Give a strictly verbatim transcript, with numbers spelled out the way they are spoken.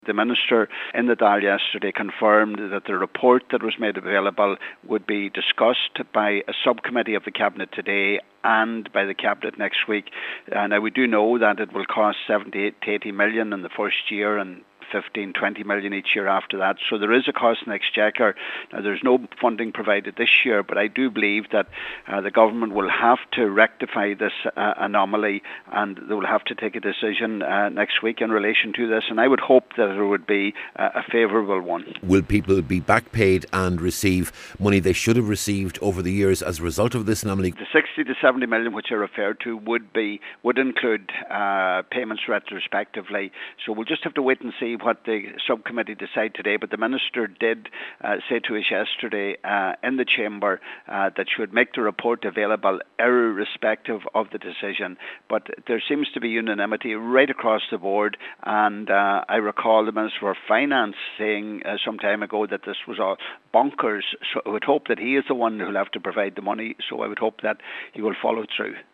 The Minister in the Dáil yesterday confirmed that the report that was made available would be discussed by a subcommittee of the Cabinet today and by the Cabinet next week. Uh, now we do know that it will cost seventy to eighty million in the first year and fifteen, twenty million each year after that. So there is a cost in the Exchequer. Now there's no funding provided this year, but I do believe that uh, the government will have to rectify this uh, anomaly, and they will have to take a decision uh, next week in relation to this, and I would hope that it would be uh, a favourable one. Will people be back paid and receive money they should have received over the years as a result of this anomaly? The sixty to seventy million which I referred to would be would include uh, payments retrospectively, so we'll just have to wait and see what the subcommittee decide today. But the Minister did uh, say to us yesterday uh, in the Chamber uh, that she would make the report available irrespective of the decision. But there seems to be unanimity right across the board, and uh, I recall the Minister for Finance saying uh, some time ago that this was all bonkers, so I would hope that he is the one who will have to provide the money, so I would hope that he will follow through.